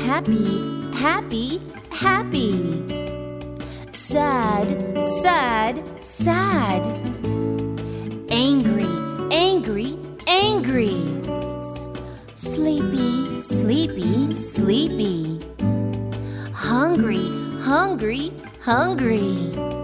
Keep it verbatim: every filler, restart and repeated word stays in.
happy, happy, happy. Sad, sad, sad. Angry, angry, angry. Sleepy, sleepy, sleepy. Hungry, hungry, hungry.